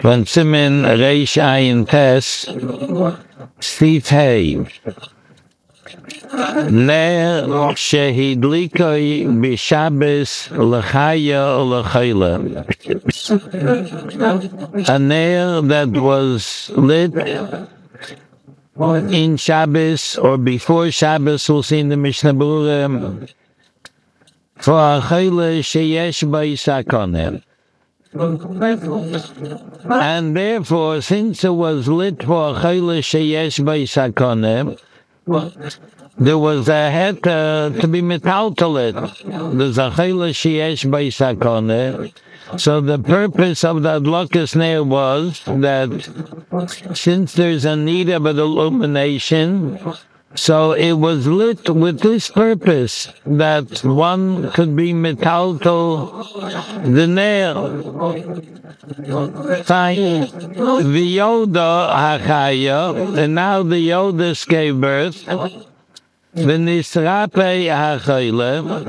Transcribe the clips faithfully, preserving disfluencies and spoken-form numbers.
von Simen Reish Ayin Tes, Steve Hay. Ner shehidlikoi b'Shabbos l'chaya l'chayla. A ner that was lit in Shabbos or before Shabbos, we'll see in the Mishnah Berurah, for a chayla sheyesh bai sakonem. And therefore, since it was lit for a chayla sheyesh bai sakonem, there was a head uh, to be metaltalit. There's a chayla sheyesh bai sakonem. So the purpose of the adlakas ner was that since there's a need of an illumination, so it was lit with this purpose that one could be metaltal the ner. Fine. The Yoda hachaya, and now the Yodas gave birth. The nisrape hachayla.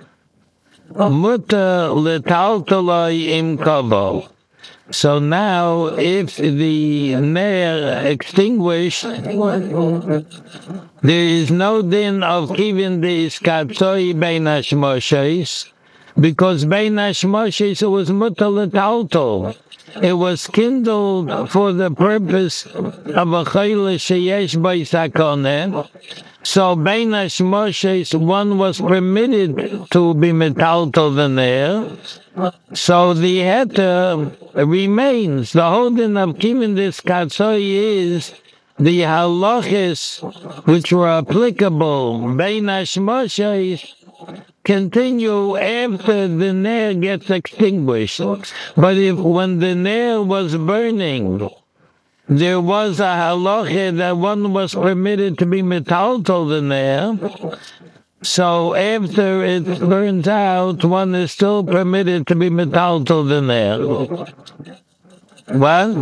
Mutter letaltaloi im kavol. So now, if the ner extinguished, there is no din of giving the skatzoi bein hashmoshes, because bein hashmoshes it was mutter letaltal. It was kindled for the purpose of a chayla sheyesh bai sakonem. So bein hashmoshes one was permitted to be metaltal the ner. So the heter remains. The holding of keeping this katzoi is the halachis which were applicable bein hashmoshes continue after the ner gets extinguished. But if when the ner was burning, there was a halacha that one was permitted to be metaltal the ner, so after it burns out, one is still permitted to be metaltal the ner. What?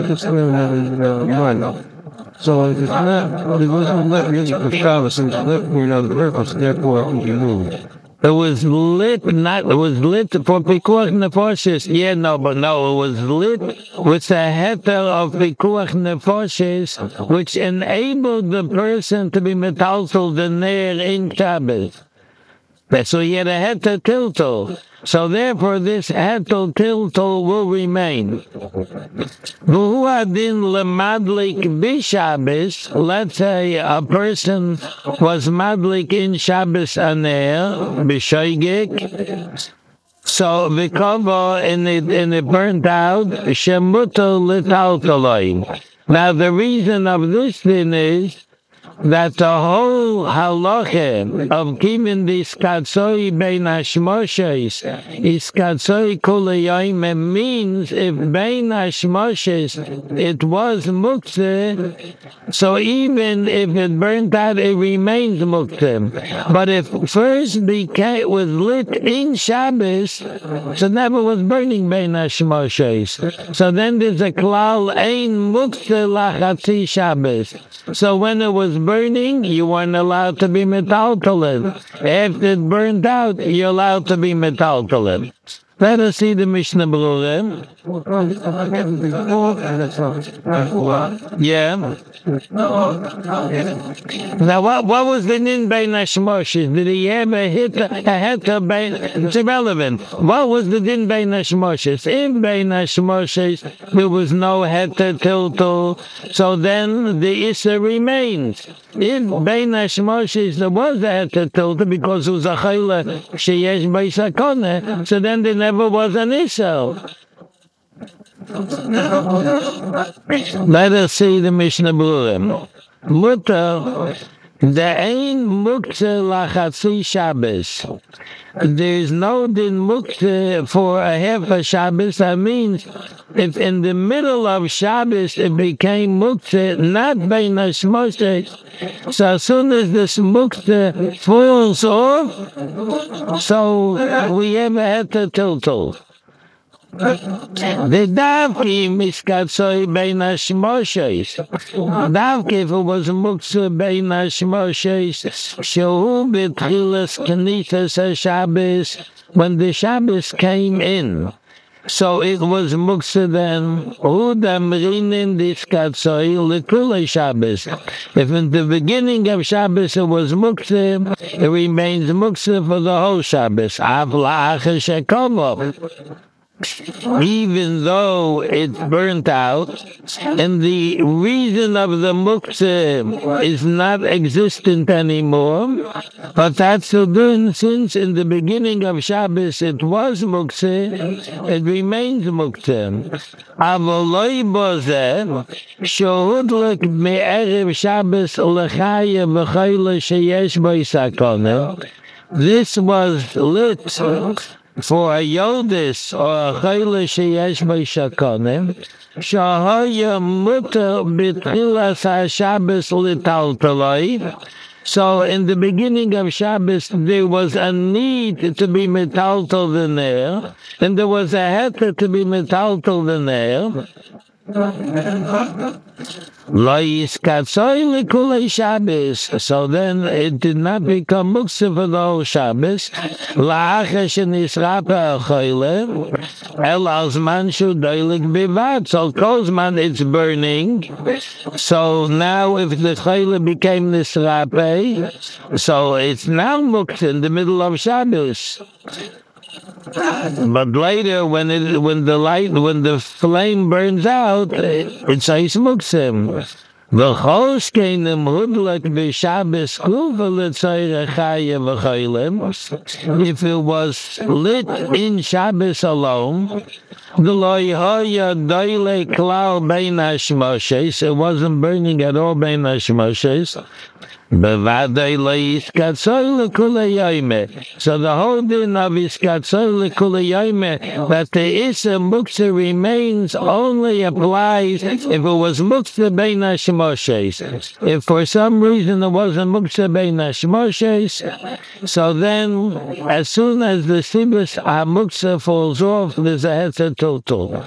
So it's not, it wasn't lit really for Shabbos, it was lit for another purpose, therefore it would be moved. It was lit, not, it was lit for Pikuach Nefoshes. Yeah, no, but no, it was lit with the heter of Pikuach Nefoshes, which enabled the person to be metaltal the ner in Shabbos. So he had a heter tiltal. So therefore this heter tiltal will remain. V'hu adin lemadlik b'Shabbos. Let's say a person was madlik in Shabbos aner b'shoigik. So v'kava and it and it burnt out shemuto litaltaloi. Now the reason of this thing is that the whole halacha of keeping the skatzoi bein hashmoshes is skatzoi kulayim means if bein hashmoshes it was muktzeh, so even if it burnt out, it remains muktzeh. But if first the cat was lit in Shabbos, so never was burning bein hashmoshes. So then there's a klal ein muktzeh lachatzi Shabbos. So when it was burning, you weren't allowed to be metaltalit. After it burned out, you're allowed to be metaltalit. Let us see the Mishnah Berurah. Yeah. Now, what, what was the nin bein hashmoshes? Did he have a hit, a heter bein? It's irrelevant. What was the din bein hashmoshes? In bein hashmoshes, there was no heter tiltal, so then the issa remains. In bein hashmoshes, there was a heter tiltal because it was a chayla sheyesh bai sakonem, so then there never was an issa. Let us see the Mishnah Berurah. Mutter, the ein muktzeh lachatzi Shabbos. There is no din muktzeh for a half a Shabbos. That means if in the middle of Shabbos it became muktzeh, not bein hashmoshes, so as soon as this muktzeh falls off, so we have a heter tiltal. The davki miskatzoi bein hashmoshes. Davki if it was muktzeh bein hashmoshes, shehu b'tchilas knitas haShabbos, when the Shabbos came in. So it was muksa then. Udam rinin diskatzoi lekule Shabbos. If in the beginning of Shabbos it was muksa, it remains muksa for the whole Shabbos. Av la'achar shekomo. Even though it's burnt out, and the reason of the muktzah is not existent anymore, but that's so good since in the beginning of Shabbos it was muktzah, it remains muktzah. Avoloi bozeh, shohudlik me'erev Shabbos lechaya v'chayla sheyesh boi sakona. This was lit for a Yodis or a Chayla sheyesh boi shakonim, shahaya muter b'tchilas ha-Shabbos litaltaloi. So in the beginning of Shabbos, there was a need to be metaltal the ner, and there was a heter to be metaltal the ner. So then it did not become muksa for the whole Shabbos. So Kozman it's burning. So now if the chayle became nisrape, so it's now muksa in the middle of Shabbos. But later, when it when the light when the flame burns out, it says muksim. The host came the mudlak b'Shabbos kuva l'tzayre chaya v'chaylim. If it was lit in Shabbos alone, the loyhaya daile klal bein hashmoshes. It wasn't burning at all bein hashmoshes. So the whole din of iskatzol l'kulayayme, that the Issa Muktzah remains only applies if it was Muktzah bein hashmoshes. If for some reason it wasn't Muktzah bein hashmoshes, so then as soon as the Sibus HaMuktzah falls off, there's a Hetzer Total.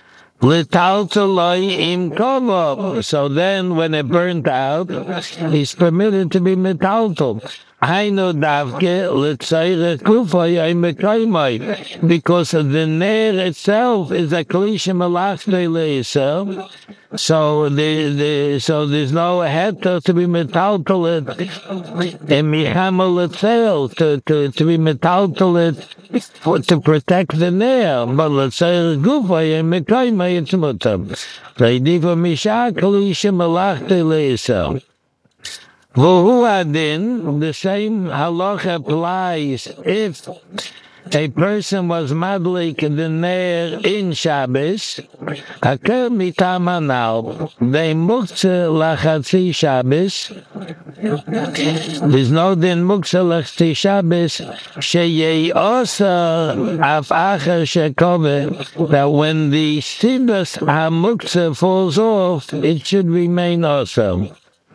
Im so then when it burnt out, he's permitted to be metaltal. Hainu davke l'tzayre kufay imekaymay, because the ner itself is a klisha malachne leisel. So the, the so there's no heter to be metaltal it and michamal itself to to to be metaltal it for to protect the ner. But l'tzayre kufay imekaymay it's mutam. They diva misha klisha malachne leisel. The same halacha applies if a person was madlik the ner in Shabbos, akel mitam hanal, they muktzah lachatzi Shabbos. There's no din muktzah lachatzi Shabbos sheyei osa af acher shekove, that when the sibas hamuktzah falls off, it should remain also.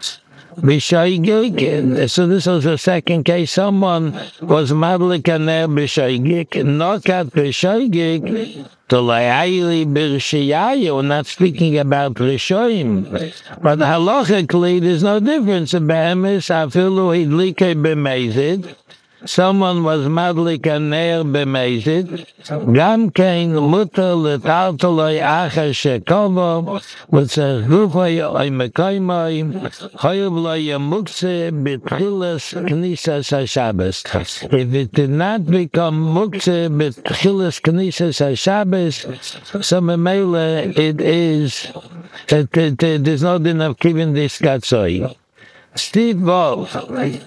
B'shaygik. So this was the second case. Someone was madlik aner b'shaygik, not at b'shaygik, to layayli b'rishiyayu. We're not speaking about rishoyim, but halachically there's no difference. Be'emes afilu hidlike b'mezid. Someone was madlik aner b'mezid. Gam kein muter l'taltaloi acher shekovo, v'tzeh gufay oy mekaymay, chayav lo yemukse b'tchilas knisas haShabbos. If it did not become mukse b'tchilas knisas haShabbos, so memele it is, it, it, it, there's no din of keeping this katzoi. Steve Wolf.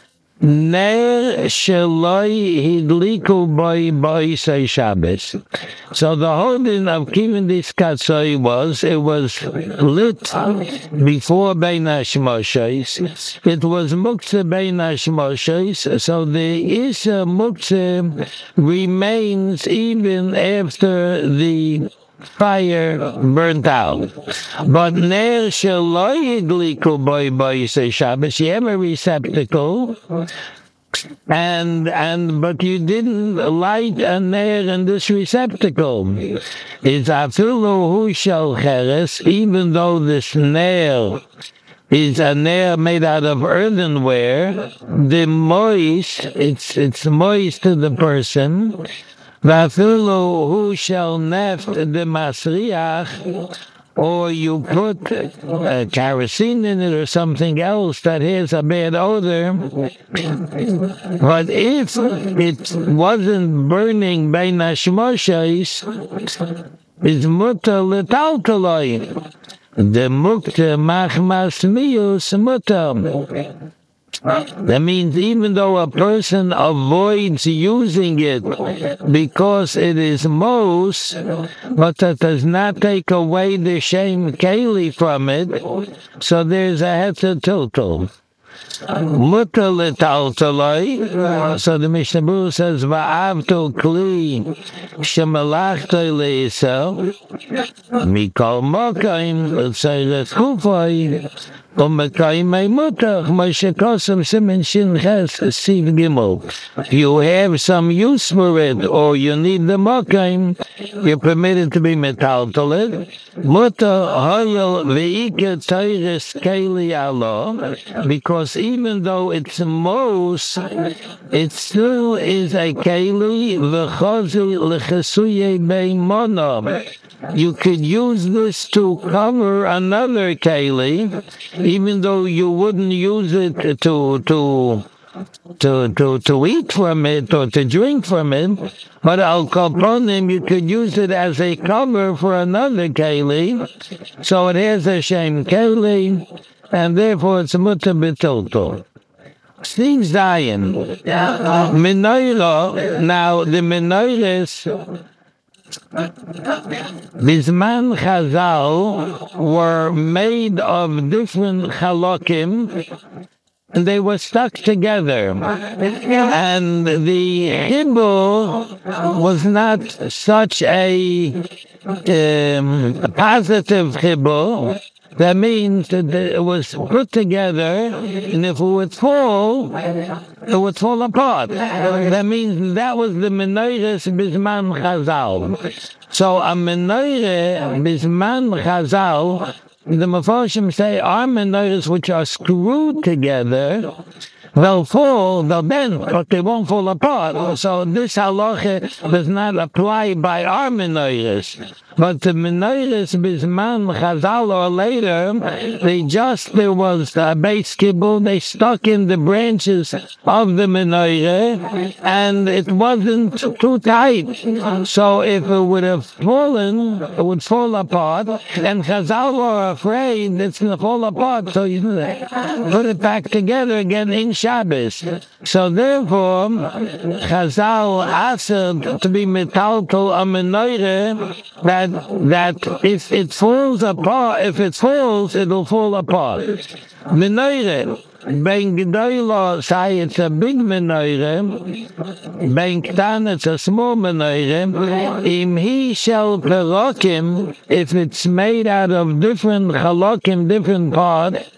Ner sheloi hidliku by by say Shabbos. So the whole thing of keeping this katzoi was it was lit before bein hashmoshes. It was muktzah bein hashmoshes. So the Issa muktzah remains even after the fire burnt out. But ner sheloi hidliku by by say Shabbos. You have a receptacle, and and but you didn't light a ner in this receptacle. It's afilu hu shel cheres, even though this ner is a ner made out of earthenware. The moist, it's it's moist to the person. Vafilu who shall neft the masriach, or you put uh, kerosene in it or something else that has a bad odor. But if it wasn't burning by nashmoshais, it's mutter letaltaloi. The mukta machmas mius mutter. That means even though a person avoids using it because it is mos, but that does not take away the shame keli from it, so there's a hetetiltal. Mutter letaltaloi. So the Mishnah Berurah says, "Va'avto kli shemalachto leisel mikol mokaim l'tzeiras kufay." If you have some use for it, or you need the mokaim, you're permitted to be metaltaled. Because even though it's mos, it still is a keli. You could use this to cover another keli, even though you wouldn't use it to to to to to eat from it or to drink from it, but al kaponim you could use it as a cover for another keli, so it has a shem keli, and therefore it's a mutter b'toltol. Steve Zion, menorah. Now the menorahs, Bizman Chazal, were made of different halakim, and they were stuck together. And the hibur was not such a, um, a positive hibur. That means that it was put together, and if it would fall, it would fall apart. That means that was the menorah Bizman Chazal. So a menorah Bizman Chazal, the Mefarshim say, are menorahs which are screwed together. They'll fall, they'll bend, but they won't fall apart. So this halacha does not apply by our menorahs. But the menorahs Bizman Chazal or later, they just, there was a base kibble, they stuck in the branches of the menorah, and it wasn't too tight. So if it would have fallen, it would fall apart, and Chazal were afraid it's going to fall apart, so you put it back together again in Shabbos. So therefore, Chazal asked to be metaltal a menorah that that if it falls apart, if it falls, it'll fall apart. Menorah, Ben Gedolah say it's a big menorah, Ben Ktan it's a small menorah. Im he shall perokim, if it's made out of different halakim, different parts,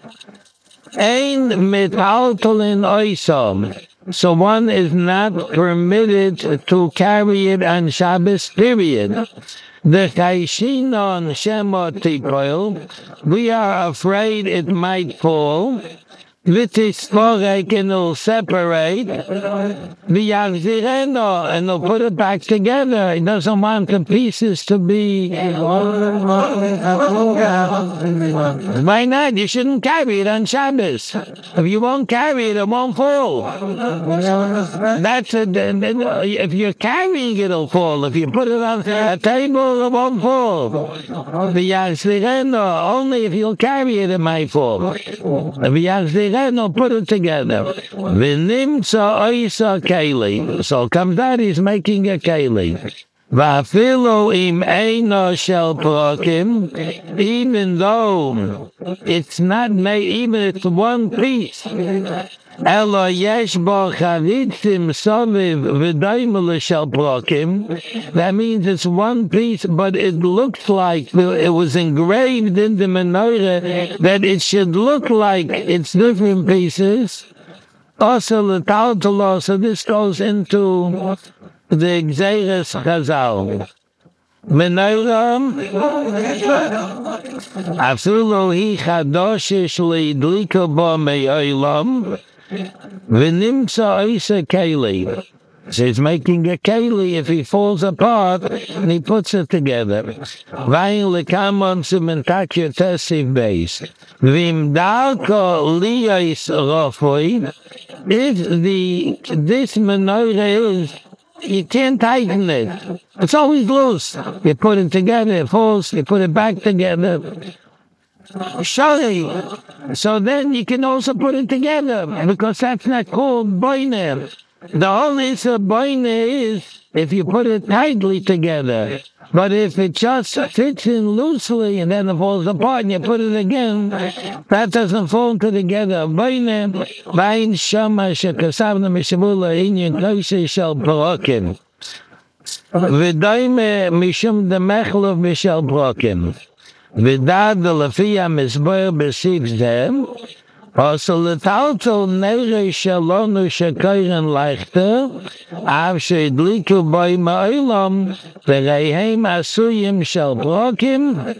ein metaltalin oisam. So one is not permitted to carry it on Shabbos, period. The Chayshinon Shema Tikoil, we are afraid it might fall. V'tisforek, and it'll separate. V'yachzireno, and they'll put it back together. He doesn't want the pieces to be... Why not? You shouldn't carry it on Shabbos. If you won't carry it, it won't fall. That's a, if you're carrying it, it'll fall. If you put it on a table, it won't fall. V'yachzireno, only if you'll carry it, it might fall. V'yachzireno, no, put it together. V'nimtza oisa keli. So comes out, he's making a keli. Va'afilu im eino shel prokim, even though it's not made, even if it's one piece. Elo yesh bo chavitzim soviv v'daimel shel prokim. That means it's one piece, but it looks like it was engraved in the menorah that it should look like it's different pieces. Also, the Taltalah, so this goes into the Gzeiras Chazal. Menorah, afilu hi chadoshish leidlika bo me'olam, v'nimtza oisa keli. So he's making a keli if he falls apart and he puts it together. Vayin lekamon sumentakya tesiv base. Vim darko liyais rofoi. If the this menorah is, you can't tighten it. It's always loose. You put it together, it falls. You put it back together. Surely. So then you can also put it together because that's not called boiner. The only boiner is if you put it tightly together. But if it just fits in loosely and then it falls apart and you put it again, that doesn't fall together. Boiner, vayin shama shekasavna mishavula inyan koishe shel parokim. V'daime mishum demechlov mishel parokim. V'dad l'fiyah misboyer b'siv them. Also l'talto nere shalonu shekoyren leichter. Av she'idliku boi ma'olam. V'reihem asuyim shel brokim.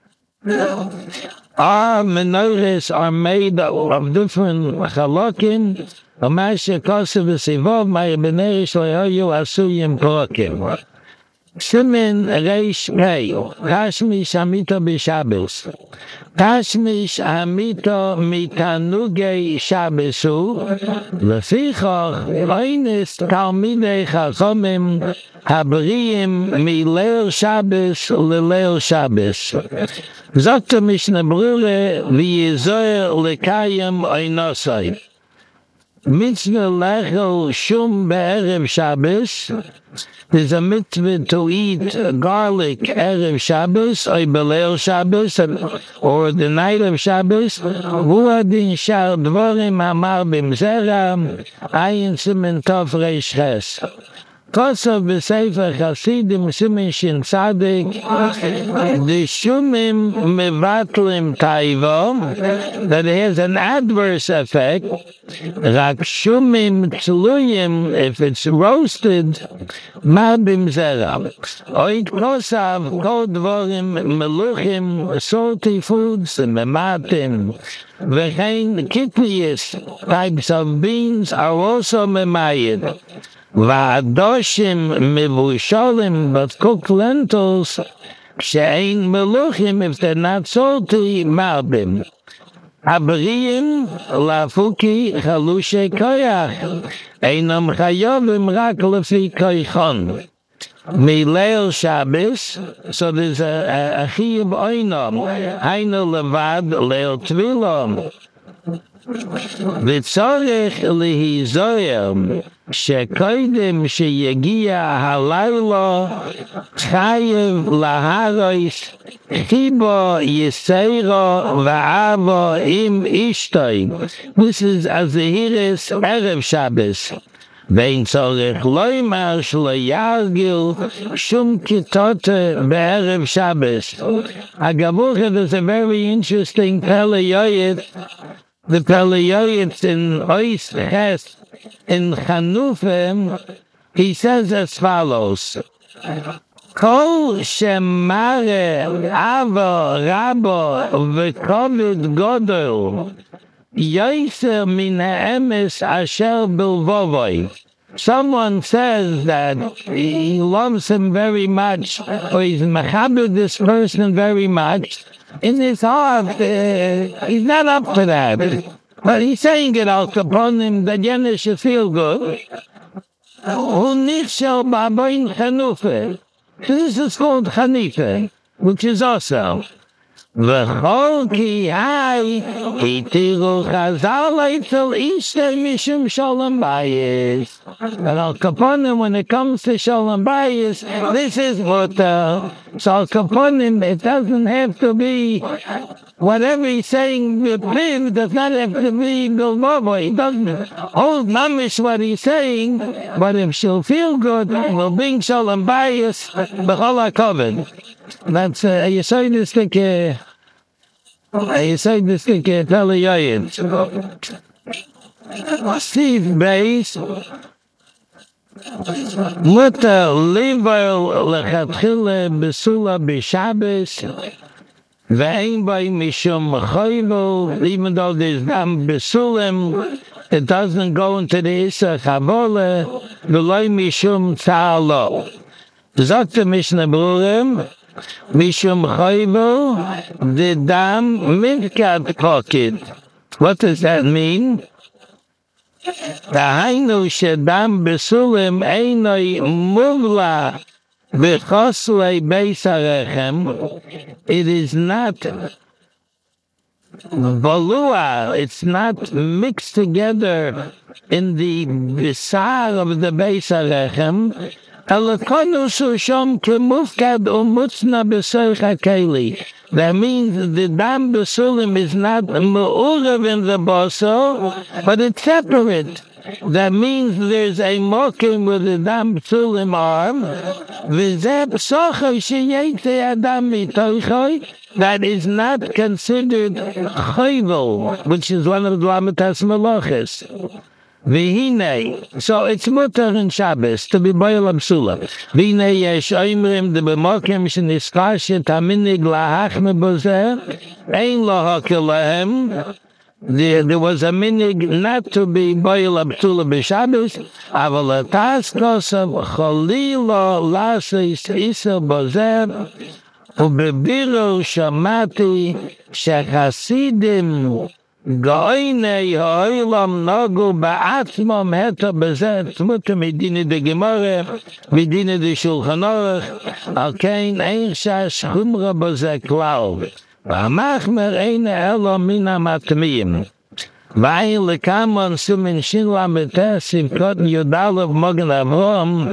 Our menorahs are made of different chalokim. V'mashe kosev v'sivov ma'ir b'nei shlehoyu asuyim brokim. Simen reish pei, Tashmish Amito b'Shabbos. Tashmish Amito mitanugei Shabbosu. Lefichach oines Talmidei Chachomim habriim mileil Shabbos leleil Shabbos. Zokta Mishnah Brure v'yizoyer lekayim oinosai. Mitzvah lechel shum be'erev Shabbos. There's a mitzvah to eat garlic erev Shabbos or beleil Shabbos or the night of Shabbos. Vuadin shal dvorim amar bimzera ayin simen tov reish ches. Kosav b'sefer Chasidim simen shin tzadik the shumim mevatlim taivo that it has an adverse effect. Rak shumim tzluyim if it's roasted mar bimzera. Oit kosav kol dvorim meluchim salty foods mematim. V'chein kitniyos types of beans are also memayid. Va'adoshim mevushalim, but cooked lentils, she'ein meluchim, if they're not salty, marbim. Abriyim lafuki chalushe koyach, einam chayovim rak lefi koychon. Mileil Shabbos, so there's a chiyuv oinam, hainu levad leil tvilom. V'tzorech lihizoyer shekoidem sheyegia halaylo chayev laharois chibo yiseiro va'avo im ishtoi. This is Azahiris Erev Shabbos. Vein tzorech loymar shlo yargil shum kitote be'erev Shabbos. Agavucha, there's a very interesting Pele Yoyed. The Pele Yoyed in Ois Ches in Chanufim, he says as follows: Kol shemare avo rabo v'kovid godol yoiser min ha'emes asher bilvovoi. Someone says that he loves him very much, or he's mechaber this person very much. In his heart, uh, he's not up for that. But he's saying it out upon him that Yenna should feel good. So this is called Chanife, which is also. V'chol ki hai hitiru chazal eitzel ishtei mishum shalom bayis. And Al Kaponim, when it comes to shalom bayis, this is mutar. So Al Kaponim, it doesn't have to be whatever he's saying with Piv does not have to be bilbobo. He doesn't hold mamish what he's saying, but if she'll feel good, will bring shalom bayis b'chol hakovid. That's a Yesodistic, a Yesodistic Pele Yoyed. Steve Beis, Mutter Liver Lechatchile Besula B'Shabbos, Ve'ein B'ay Mishum Choyvo, even though there's Dam Besulim, it doesn't go into the Issa Chavole, v'loy mishum ta'alo. Sagt der Mishnah Berurah, mishum chayvu the dam mitkat pocket. What does that mean? Dahainu shedam besulim einoi muvla b'choslei beis harechem. It is not valua, it's not mixed together in the bisar of the beis harechem. That means the dam basulim is not me'urav in the baso, but it's separate. That means there's a mokim with the dam basulim arm. That is not considered chayvel, which is one of the lamitas malachis. V'hinei, so it's mutter in Shabbos to be boil absula. V'hinei yesh oimrim de b'mokim sheniskashet haminig lahachme bozer ein lahakil lahem. There, there was a minig not to be boil absula b'Shabbos, aval atas kosav cholila lasis isa bozer u'bebiru shamati shechasidim Goine ha'olam nagu ba'atzmam heta bezet mutter medine de Gemara, medine de Shulchan Aruch, al kein ein shash chumra bezet klau. V'amachmer eine elo min ha'matmiyim. Weil lekamon sumin shinla metes im kotten Yudalev Mogen Avrom,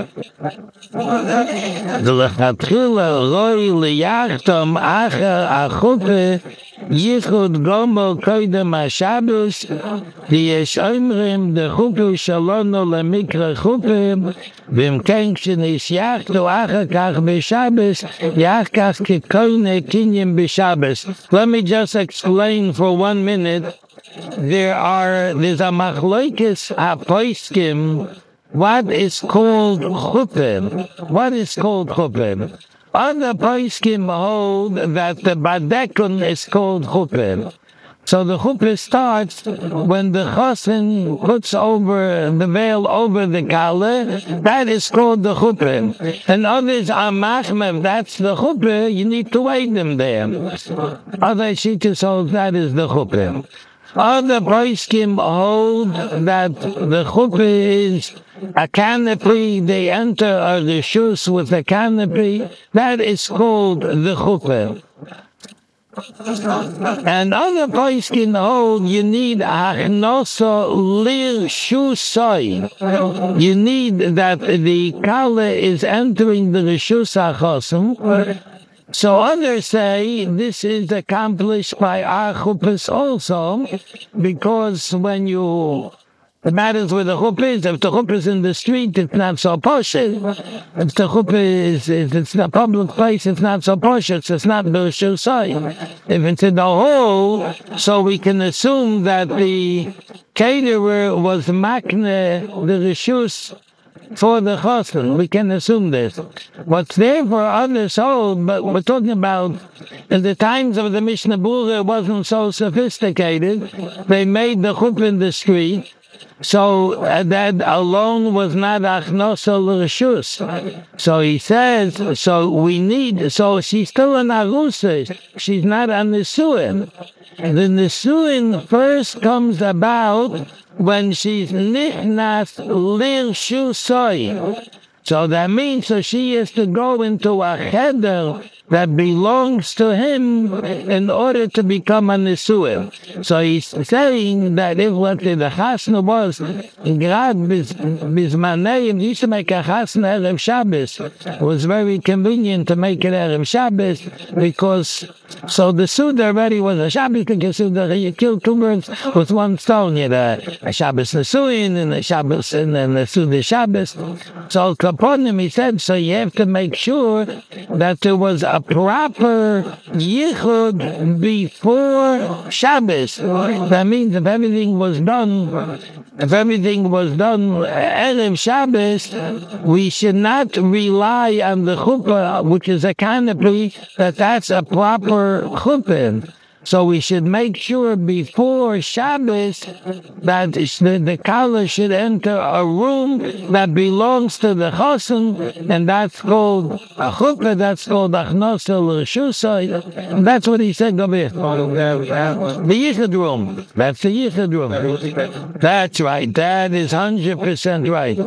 de lechatchila roi liyachtom acher achupe yichud gomo koidem ha-Shabbos, di yesh oimrim de chupe shalono lemikra chupe, v'im ken shenis yachto acher kach b'Shabbos, yach kach kikoine kinyim b'Shabbos. Let me just explain for one minute. There are, there's a machloikis ha-poskim, what is called chuppah. What is called chuppah? Other poskim hold that the badekun is called chuppah. So the chuppah starts when the chosin puts over the veil over the kala. That is called the chuppah. And others are machmem. That's the chuppah. You need to wait them there. Other shittas hold that is the chuppah. Other poskim hold that the chuppah is a canopy. They enter a rishus with a canopy. That is called the chuppah. And other poskim hold you need achnosa lir shusai. You need that the kala is entering the rishus hachosim. So others say this is accomplished by our chuppahs also, because when you, the matters with the chuppah is, if the chuppah is in the street, it's not so posh. If the chuppah is, if it's in a public place, it's not so posh. It's not the shusai. If it's in the hall, so we can assume that the caterer was makne the rishus for the chosin. We can assume this. What's there for others hold, but we're talking about in the times of the Mishnah Berurah, it wasn't so sophisticated. They made the chuppah in the street, so uh, that alone was not achnosa l'reshus. So he says, so we need, so she's still an arusa, she's not a nesuin. And the nesuin first comes about when she's nichnas lir shusoi. So that means so she has to go into a cheder that belongs to him in order to become a nesuim. So he's saying that if let's say the chasna was grad bismaneim, used to make a chasna erev Shabbos. It was very convenient to make it erev Shabbos because so the suda already was a Shabbos suda. You kill two birds with one stone. You had a Shabbos nesuin and a Shabbos and then a suda Shabbos. So kaponim he said so you have to make sure that there was a proper yichud before Shabbos. That means if everything was done, if everything was done erev Shabbos, we should not rely on the chuppah, which is a canopy, that that's a proper chuppah. So we should make sure before Shabbos that the, the Kala should enter a room that belongs to the Chosin, and that's called a Chuppah, that's called Achnasa L'Reshusai, and that's what he said over here. The Yichud room. That's the Yichud room. That's right. That is one hundred percent right.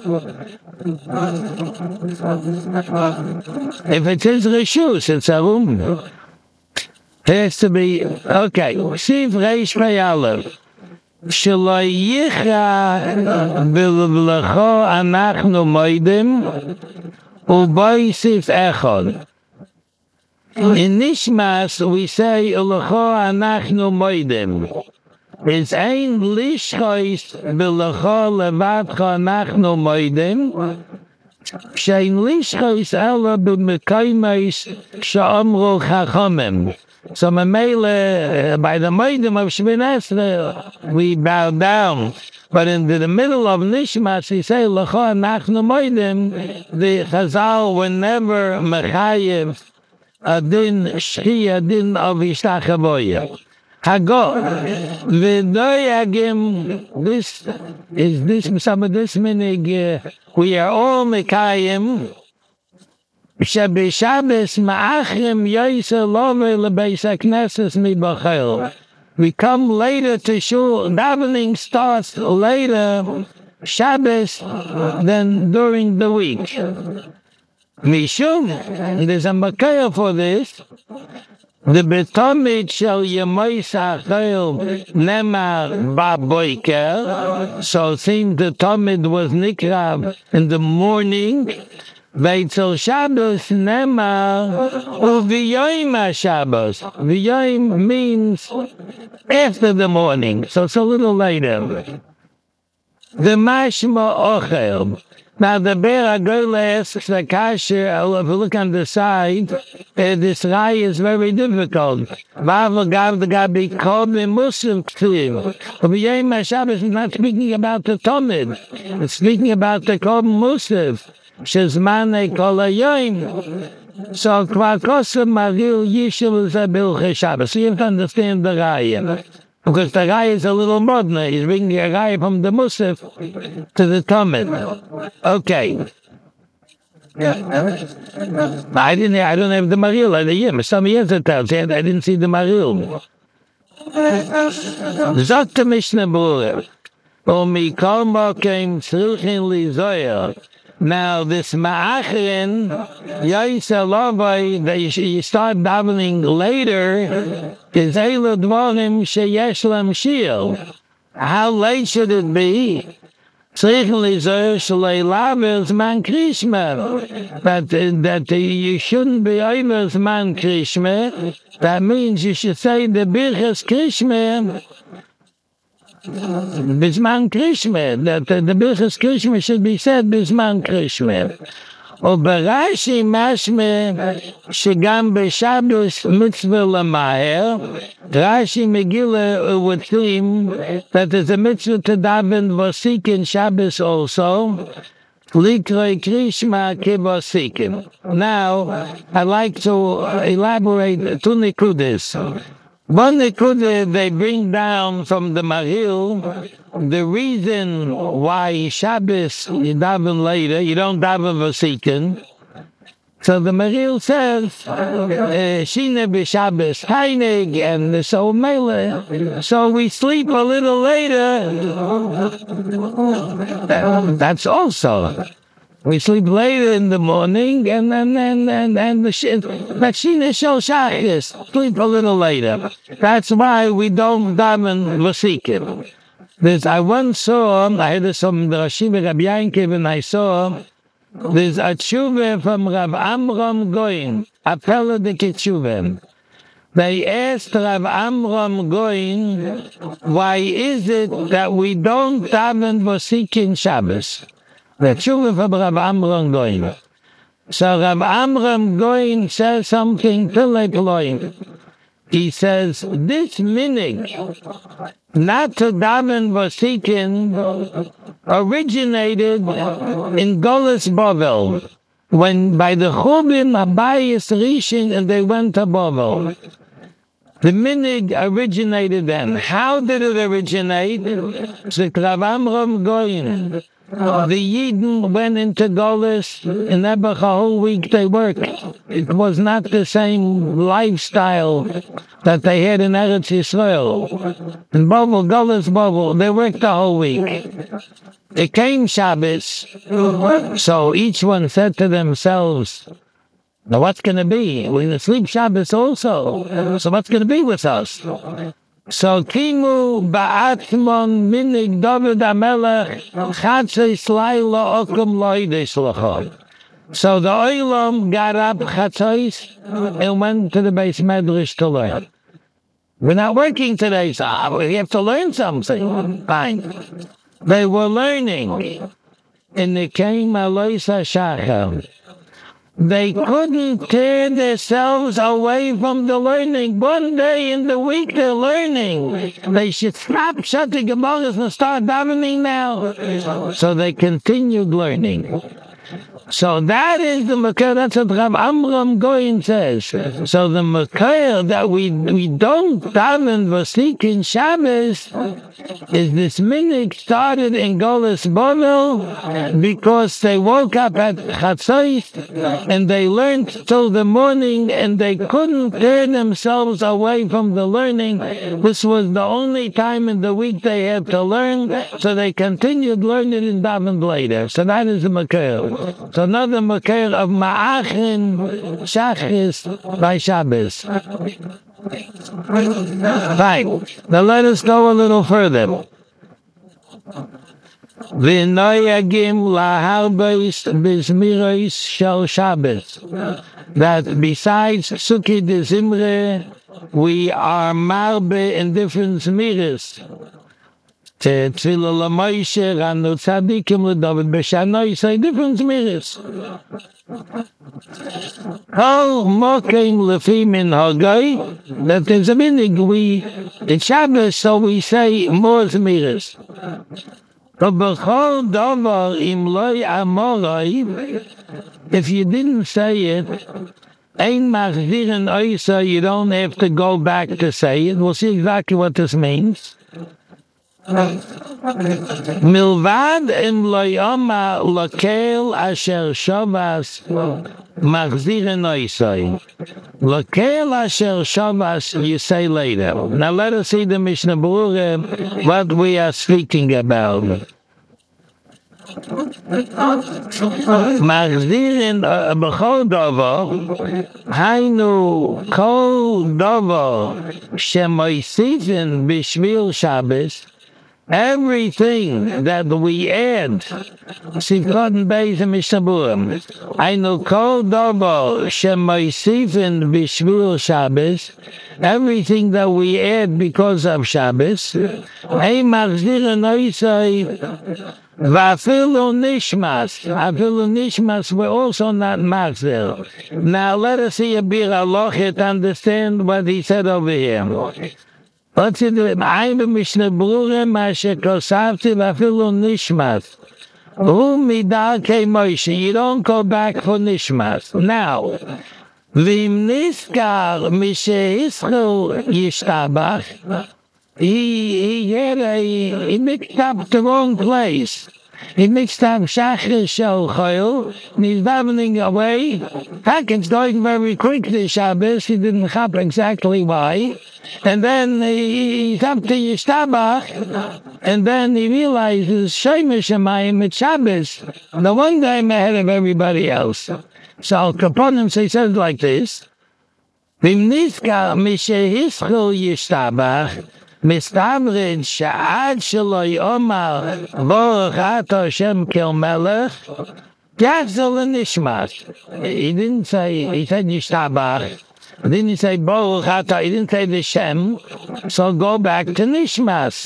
If it is Reshus, it's a room. It has to be, okay, Siv Reish Pei Aleph. Shelo yicha b'lecho anachnu moedim u'boisif echad. In Nishmas we say lecho anachnu moedim. It's ein lishchois b'lecho levadcho anachnu moedim. Shein lishchois ela b'mekaymeis she'amru chachamim. So Mamela, by the Moedim of Shemini Esrei, we bow down. But in the, the middle of Nishmas, we say, L'cho Nachnu Moedim, the Chazal were never Mechayev, a din Shchi, a din of Ishtachavoya. Hago, V'doyagim, this is this, some of this minig, uh, we are all Mekayim, Shabbos Shabbos ma'achrim yoyse love lebeis hakneses mibachel. We come later to shul. Davening starts later Shabbos than during the week. Mishum, there's a makayah for this. The betomid shel yemois hachel nemar ba'boiker. So it seems the tomid was nikra in the morning. Veitzel Shabbos nemar u'v'yoyim HaShabbos. V'yoyim means after the morning, so it's a little later. The mashma ochel. Now the Be'er HaGola asks the kasher, if you look on the side, uh, this rai is very difficult. V'av gav the gabi kol b'musaf k'tiv. V'yoyim HaShabbos is not speaking about the Talmud. It's speaking about the kol b'musaf. Shezmane kol hayoyim. So kvar kosev maril yishuv zabil Shabbos. So you have to understand the raya, because the raya is a little modern. He's bringing a raya from the Musaf to the Talmud. Okay. I didn't. I don't have the maril at the yim. Some years ago, I didn't see the maril. Zot the Mishnah Berurah. Omi kol mokem tzruchin li zoyer. Now this ma'achrin, Yaisa Lavai, that you start davening later, is Eilu Dvarim Sheyesh Lam Shiel. How late should it be? Tzrichen Lizoyer Shalei Lavers Man Krishma. That, that you shouldn't be Oivers Man Krishma. That means you should say the Birchas Krishma. Bisman Krishma, that the, the Birchas Krishma should be said Bisman Krishma. Or Barashi Mashme, Shigam B'Shabbos Mitzvah L'Maher. Rashi Megillah would claim that there's a mitzvah to daven Vosikin Shabbos also. Likroi Krishma Kivosikin. Now, I'd like to elaborate two nikudas. One nikuda they bring down from the Maril, the reason why Shabbos you daven later, you don't daven Vosikin. So the Maril says, Shine b'Shabbos Heinig, and so Mele. So we sleep a little later. That's also. We sleep later in the morning, and then and and and the Shine Shel Shachis, sleep a little later. That's why we don't daven Vosikin. There's I once saw, I heard this from the Rashiva Rabbi Yankiv, and I saw. There's a tshuva from Rav Amram Goin, Apella de Kitshuva. They asked Rav Amram Goin, why is it that we don't daven Vosikin Shabbos? The tshuva from Rav Amram Goin. So Rav Amram Goin says something to Leiploim. He says, this minig, not to daven Vosikin, originated in Golas Bavel, when by the Chubim Abayis Rishon and they went to Bavel. The minig originated then. How did it originate? The Rav Amram Goyin. The Yidden went into Golis, and a whole week they worked. It was not the same lifestyle that they had in Eretz Yisrael. In Babel, Golis Babel, they worked the whole week. It came Shabbos, so each one said to themselves, now what's going to be? We're going to sleep Shabbos also, so what's going to be with us? So Kimu Ba'atmon Minig David Amelech Chatzis Laila Okum Loidish Lachon. So the Olam got up Chatzis and went to the base medrash to learn. We're not working today, so we have to learn something. Fine. They were learning. And it came Aloisa Shachar. They couldn't tear themselves away from the learning. One day in the week they're learning. They should stop shutting Gemaras and start davening now. So they continued learning. So that is the Makar, that's what Rav Amram Goyin says. So the Makar that we we don't daven Vasik in Shabbos is this minig started in Golis Bovel because they woke up at Chatzos and they learned till the morning and they couldn't tear themselves away from the learning. This was the only time in the week they had to learn, so they continued learning in daven later. So that is the Makar. So another Makar of Ma'achin Shachris by Shabbos. Fine. Now let us go a little further. V'noyagim laharbeis b'zmiros shel Shabbos. That besides Sukkot de Zimre, we are marbe in different zmiros. Tefillah l'Moshe, Ranu Tzadikim, l'David B'Shanoi, say different zmiros. Kol mokim lefi min hagoi, that is a minig, we, it's Shabbos, so we say more zmiros. But b'chol davar im loy amoroi, if you didn't say it, ein machzirin oisa, you don't have to go back to say it. We'll see exactly what this means. Milvad im loyama lokel asher shavas machzirin oisai. Lokel asher shavas, you say later. Now let us see the Mishnah Berurah, what we are speaking about. Machzirin b'chol davar, hainu kol davar shemoisifin b'shvil Shabbos. Everything that we add, Sivkot Beis Mishnah Berurah, I know Kol Davar Shemoisifin B'Shvil Shabbos, everything that we add because of Shabbos, Ein Machzirin Oisai V'afilu Nishmas, Afilu Nishmas, we're also not Machzir. Now let us see a Bir Alochit to understand what he said over here. Let's do it. I'm a Mishnah Berurah, Masha Kosavti, Vafilu Nishmas. Who midake Moshe? You don't go back for Nishmas. Now, Vim Niskar Mishe Yisrael Yishtabach. He he had a he mixed up the wrong place. He mixed up Shachar Shel Chol, and he's davening away. It's going very quickly, Shabbos. He didn't chap exactly why. And then he, he's up to Yishtabach, and then he realizes Shemesh Shemayim, it's Shabbos. The one time ahead of everybody else. So Kaponim he says like this: Vim Nizkar Mishe Yisrael Yishtabach. Mistabrin sha'ad shaloi omar Baruch Ata Hashem Kel Melech Yachzor l'nishmas. He didn't say, he said Yishtabach. He didn't say Baruch Ata, he didn't say the Shem. So go back to Nishmas.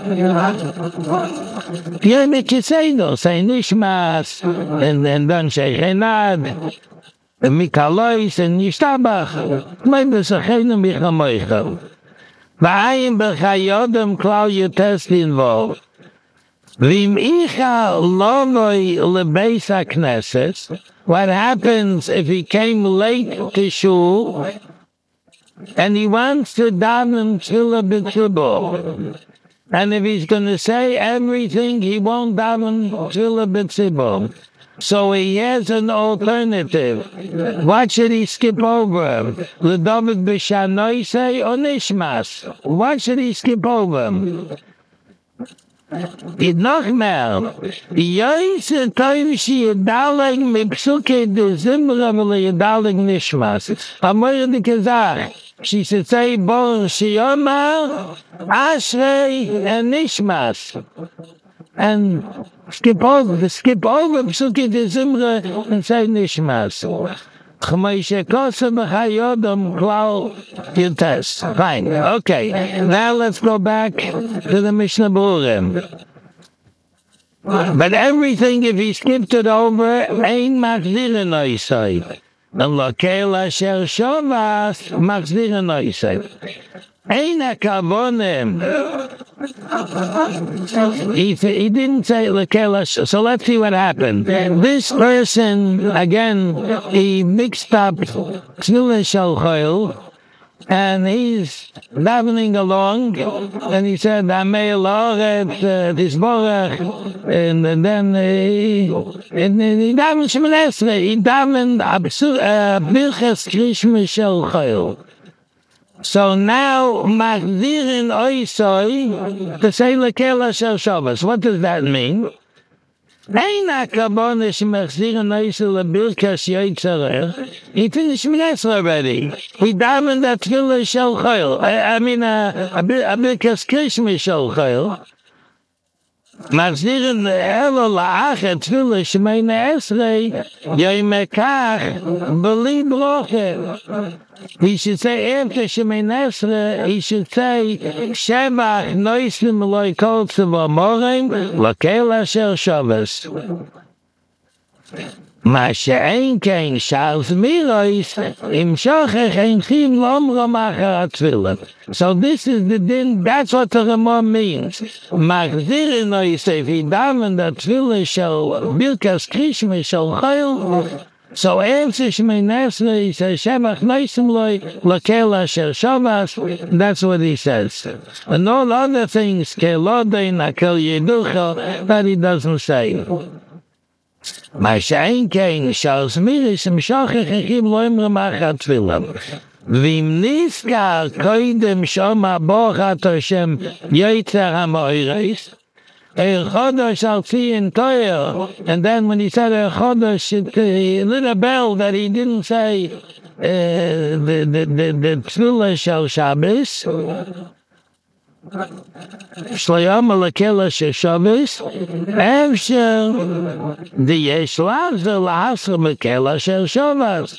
Yeah, make you say no, say Nishmas, and then don't say Chenad, Mikalois, and Yishtabach. Maybe Sachenu Michamoicha. V'ayim b'chayodem klal yotest involved. V'im icha lovoi lebeis hakneses. What happens if he came late to shul? and he wants to daven tefillah b'tzibur. And if he's going to say everything, he won't daven tefillah b'tzibur. So he has an alternative. What should he skip over? L'David b'shanoisei or nishmas? What should he skip over? It noch mehr. Yoyse toiv shi yedaleg mipsuke de zimra v'le yedaleg nishmas. Amoyer de kezach. She should say, Bon Shiyomar, Ashrei, and Nishmas. And skip over, skip over, Psuki de Zimra, and say Nishmas. Chmoishe Kosa B'chayodom Klau Yutes. Fine. Okay. Now let's go back to the Mishnah Berurah. But everything, if he skipped it over, Ein Machzirin Oisai. And Lokel Asher Shovas Machzirin Oisai. Ein HaKavonim. He, he didn't say Lokel Asher. So let's see what happened. This person, again, he mixed up Tzvila Shel Choil, and he's davening along, and he said, Amei Loret, Tisborach, and then he davened Shemoneh Esrei, he davened Birchas Krishma Shel Choil. So now, Machzirin Oisoi, to say Lekel Asher Shovas. What does that mean? Ein HaKavona shemachzirin Oisoi lebirkas yoytzerech. He finished Shmoneh already. He davened at Tefillah Shel Choil. I mean, a birkas Krishma Shel Choil. Machzirin elo la'achet Tefillah Shemoneh Esrei yoymekach b'li broche. He should say after Shemoneh Esrei, he should say Shevach noisim loy kol tzvamorim lokel asher shavas. Ma she'ein kein shals mirois im shochech ein chim lomro machar atfilah. So this is the din, that's what the Ramah means. Machzirin noisef, he davened that tefillah shel birkas krishma shel choil. So after Shemoneh Esrei, he says, Shevach noisim loy lokel asher shavas. That's what he says. And all other things, kelodein akel yeducha, that he doesn't say. Ma she'ein kein shals miris im shochech echim lo imre machat tefillah. V'im niskar koidem shoma bochat Hashem yoytzer hamoires, Er Chodosh al Tziyin Toyer, and then when he said Er Chodosh, it uh, lit a bell that he didn't say uh, the the the the Tefillah Shel Shabbos. Shloyam Alakela Shel Shabbos. After the Yeshlav Zel Hasra Makela Shel Shabbos.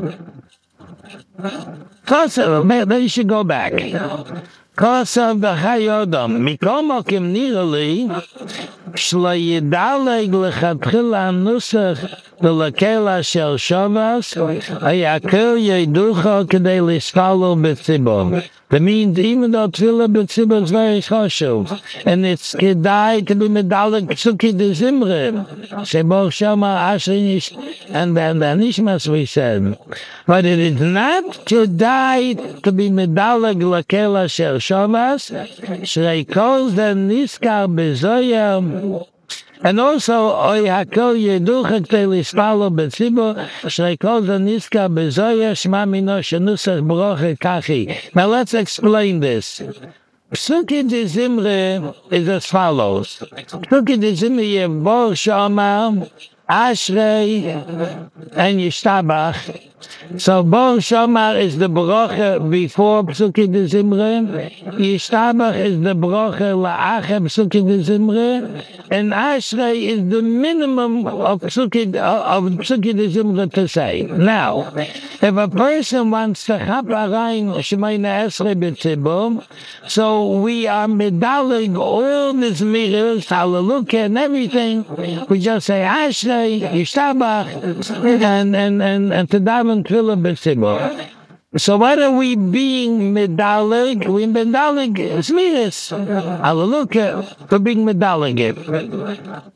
Then you should go back. Kosav b'chayodam. Mikomokim nirali, shlo yidaleg lechatchila nusach v'lakela shel shavas, hayakil yiducha k'dei liskalo b'tzibor. That means even though tefillah b'tzibor is very chashuv, and it's kedai to be medaleg psuki de zimre, shebo shama ashrish, and then the nishmas we said. But it is not kedai to be medaleg lakela shel shavas, shrei kol the niskar bezoya. And also, oy hakol yeducha k'dei lispalo b'tzibor, shrei kol the niskar bezoya shma mino shenusach broche kachi. Now let's explain this. Psuki de Zimre is as follows. Psuki de Zimre yev shama, Ashrei, and Yishtabach. So Bor Shomar is the broche before Psuki de Zimre. Yishtabach is the broche la'achem Psuki de Zimre. And Ashrei is the minimum of Psuki, of Psuki de Zimre to say. Now, if a person wants to chap arayin Shemoneh Esrei b'tzibur, so we are medaling all the zmiros, hallelujah, and everything. We just say Ashrei, Yishtabach, and, and, and, and to daven tefillah b'tzibur. So what are we being medalig? We medalig zmiros, hallelujah, for being medalig it.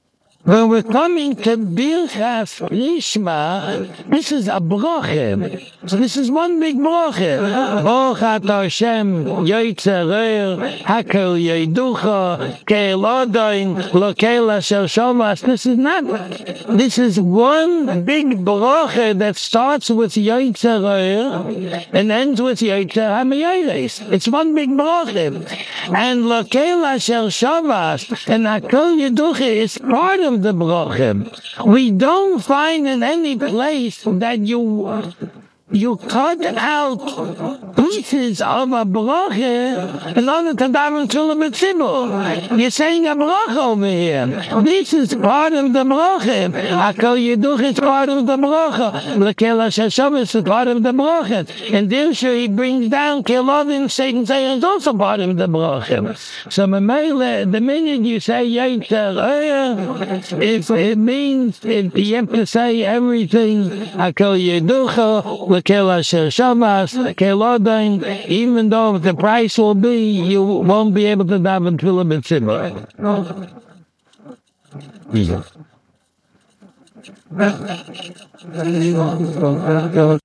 When we're coming to Birchas Lishma, this is a bracha. So this is one big bracha. Baruch Hashem Yoitzer Reir Hakel Yeiducha Keil Odain Lokel Asher Shavas. This is not. This is one big bracha that starts with Yoitzer Reir and ends with Yoitzer Hamayeres. It's one big bracha. And Lokel Asher Shavas and Hakel Yeiducha is part of the bracha. We don't find in any place that you you cut out pieces of a bracha in order to daven tefillah b'tzibur. You're saying a bracha over here. This is part of the bracha. Hakol Yiduch is part of the bracha. Lekel Asher Shavas is part of the bracha. And Dirshu he brings down Kelodin Satan Zayah is also part of the bracha. So the minute you say Yetzer Reir, if it means if you have to say everything Hakol Yiduch Lekel Asher Shavas, Keil Odain, even though the price will be, you won't be able to daven tefillah b'tzibur.